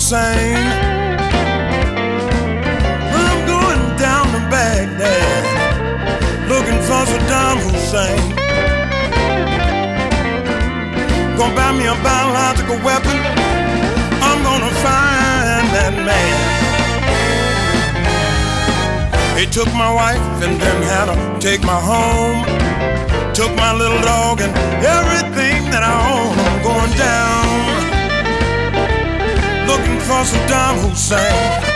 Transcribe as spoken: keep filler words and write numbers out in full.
Hussein. I'm going down to Baghdad, looking for Saddam Hussein. Gonna buy me a biological weapon. I'm gonna find that man. He took my wife and then had to take my home. Took my little dog and everything that I own. I'm going down, looking for Saddam Hussein.